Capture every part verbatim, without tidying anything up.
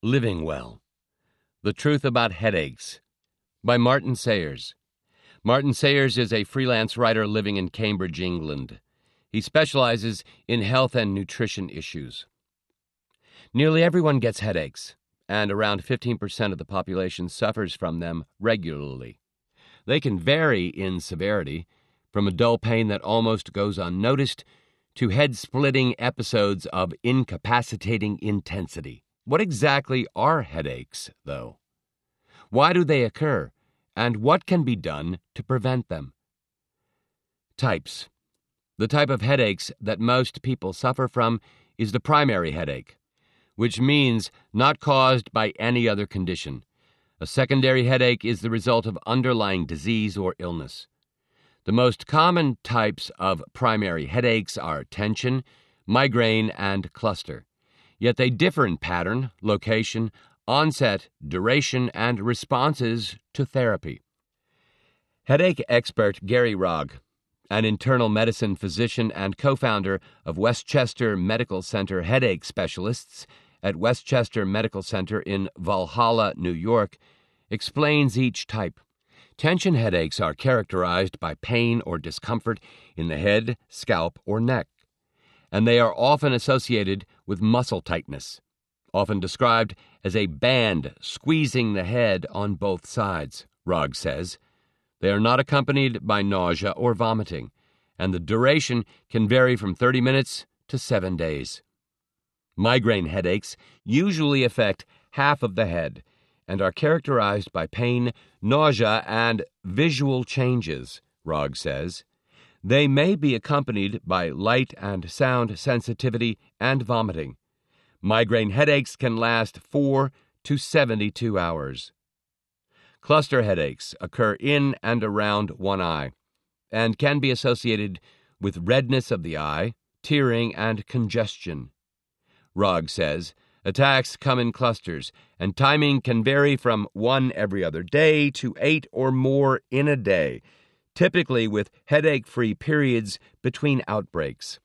Living Well. The Truth About Headaches by Martin Sayers. Martin Sayers is a freelance writer living in Cambridge, England. He specializes in health and nutrition issues. Nearly everyone gets headaches, and around fifteen percent of the population suffers from them regularly. They can vary in severity, from a dull pain that almost goes unnoticed to head-splitting episodes of incapacitating intensity. What exactly are headaches, though? Why do they occur, and what can be done to prevent them? Types. The type of headaches that most people suffer from is the primary headache, which means not caused by any other condition. A secondary headache is the result of underlying disease or illness. The most common types of primary headaches are tension, migraine, and cluster. Yet they differ in pattern, location, onset, duration, and responses to therapy. Headache expert Gary Rogge, an internal medicine physician and co-founder of Westchester Medical Center Headache Specialists at Westchester Medical Center in Valhalla, New York, explains each type. Tension headaches are characterized by pain or discomfort in the head, scalp, or neck, and they are often associated with muscle tightness, often described as a band squeezing the head on both sides, Rogge says. They are not accompanied by nausea or vomiting, and the duration can vary from thirty minutes to seven days. Migraine headaches usually affect half of the head and are characterized by pain, nausea, and visual changes, Rogge says. They may be accompanied by light and sound sensitivity and vomiting. Migraine headaches can last four to seventy-two hours. Cluster headaches occur in and around one eye and can be associated with redness of the eye, tearing, and congestion. Rogge says attacks come in clusters, and timing can vary from one every other day to eight or more in a day, typically with headache-free periods between outbreaks.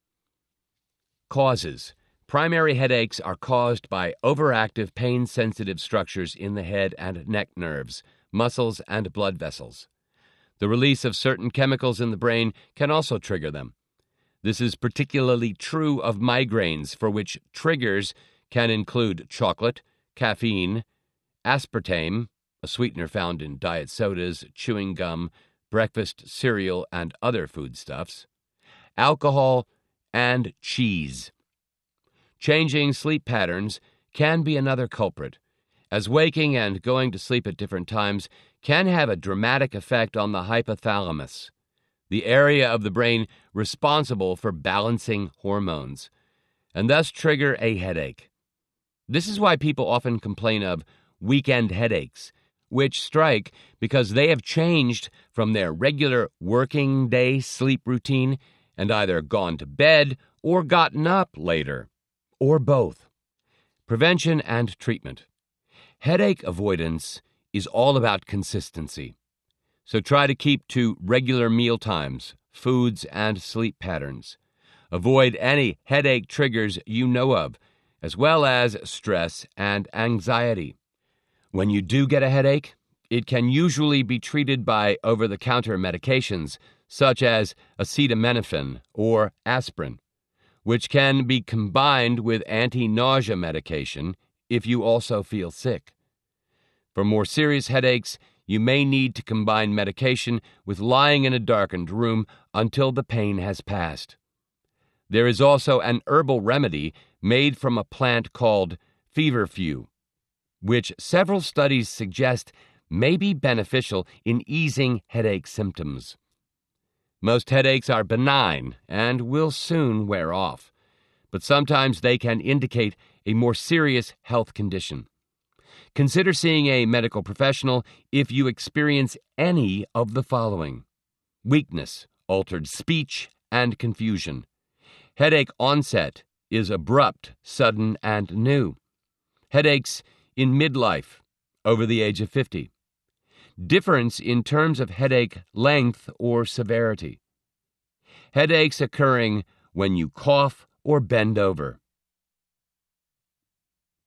Causes. Primary headaches are caused by overactive pain-sensitive structures in the head and neck nerves, muscles, and blood vessels. The release of certain chemicals in the brain can also trigger them. This is particularly true of migraines, for which triggers can include chocolate, caffeine, aspartame, a sweetener found in diet sodas, chewing gum, breakfast cereal, and other foodstuffs, alcohol, and cheese. Changing sleep patterns can be another culprit, as waking and going to sleep at different times can have a dramatic effect on the hypothalamus, the area of the brain responsible for balancing hormones, and thus trigger a headache. This is why people often complain of weekend headaches, which strike because they have changed from their regular working day sleep routine and either gone to bed or gotten up later, or both. Prevention and treatment. Headache avoidance is all about consistency. So try to keep to regular meal times, foods, and sleep patterns. Avoid any headache triggers you know of, as well as stress and anxiety. When you do get a headache, it can usually be treated by over-the-counter medications such as acetaminophen or aspirin, which can be combined with anti-nausea medication if you also feel sick. For more serious headaches, you may need to combine medication with lying in a darkened room until the pain has passed. There is also an herbal remedy made from a plant called feverfew, which several studies suggest may be beneficial in easing headache symptoms. Most headaches are benign and will soon wear off, but sometimes they can indicate a more serious health condition. Consider seeing a medical professional if you experience any of the following: weakness, altered speech, and confusion. Headache onset is abrupt, sudden, and new. Headaches in midlife, over the age of fifty. Difference in terms of headache length or severity. Headaches occurring when you cough or bend over.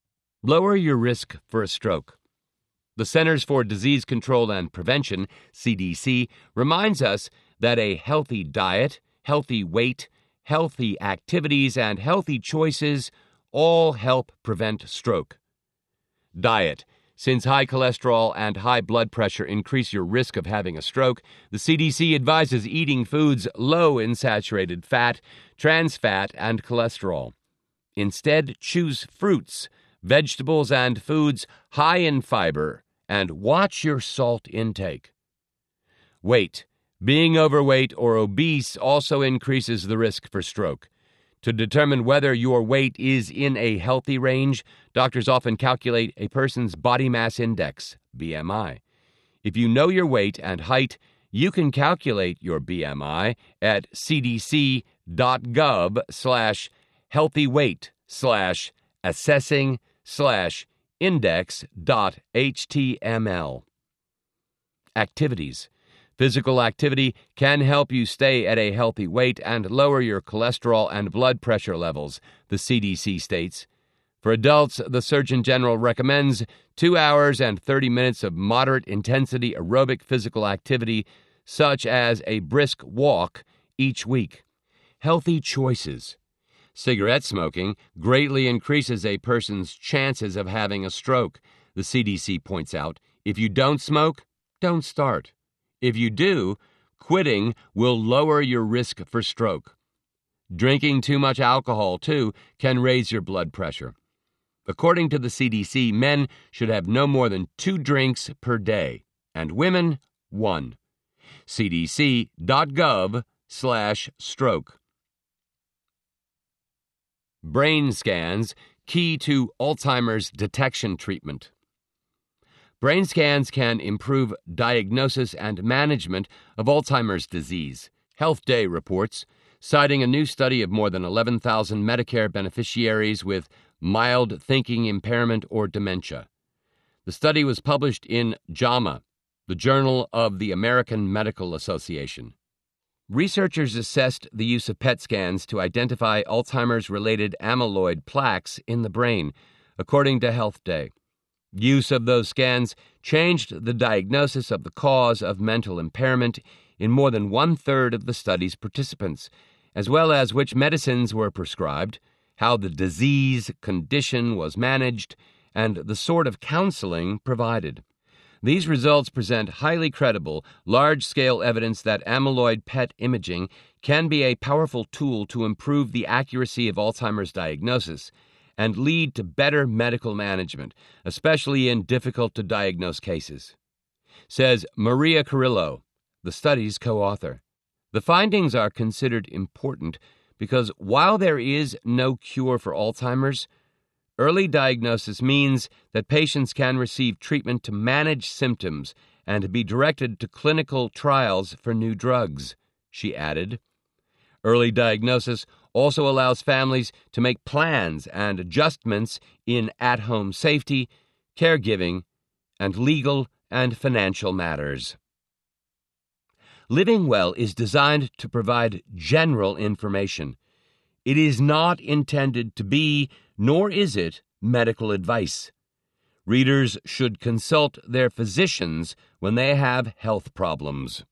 Lower your risk for a stroke. The Centers for Disease Control and Prevention, C D C, reminds us that a healthy diet, healthy weight, healthy activities, and healthy choices all help prevent stroke. Diet. Since high cholesterol and high blood pressure increase your risk of having a stroke, the C D C advises eating foods low in saturated fat, trans fat, and cholesterol. Instead, choose fruits, vegetables, and foods high in fiber, and watch your salt intake. Weight. Being overweight or obese also increases the risk for stroke. To determine whether your weight is in a healthy range, doctors often calculate a person's body mass index, B M I. If you know your weight and height, you can calculate your B M I at cdc.gov slash healthyweight slash assessing slash index dot html. Activities. Physical activity can help you stay at a healthy weight and lower your cholesterol and blood pressure levels, the C D C states. For adults, the Surgeon General recommends two hours and thirty minutes of moderate intensity aerobic physical activity, such as a brisk walk, each week. Healthy choices. Cigarette smoking greatly increases a person's chances of having a stroke, the C D C points out. If you don't smoke, don't start. If you do, quitting will lower your risk for stroke. Drinking too much alcohol, too, can raise your blood pressure. According to the C D C, men should have no more than two drinks per day, and women, one. cdc.gov slash stroke. Brain scans, key to Alzheimer's detection treatment. Brain scans can improve diagnosis and management of Alzheimer's disease, Health Day reports, citing a new study of more than eleven thousand Medicare beneficiaries with mild thinking impairment or dementia. The study was published in JAMA, the Journal of the American Medical Association. Researchers assessed the use of P E T scans to identify Alzheimer's-related amyloid plaques in the brain, according to Health Day. Use of those scans changed the diagnosis of the cause of mental impairment in more than one-third of the study's participants, as well as which medicines were prescribed, how the disease condition was managed, and the sort of counseling provided. These results present highly credible, large-scale evidence that amyloid P E T imaging can be a powerful tool to improve the accuracy of Alzheimer's diagnosis and lead to better medical management, especially in difficult-to-diagnose cases, says Maria Carrillo, the study's co-author. The findings are considered important because while there is no cure for Alzheimer's, early diagnosis means that patients can receive treatment to manage symptoms and be directed to clinical trials for new drugs, she added. Early diagnosis also allows families to make plans and adjustments in at-home safety, caregiving, and legal and financial matters. Living Well is designed to provide general information. It is not intended to be, nor is it, medical advice. Readers should consult their physicians when they have health problems.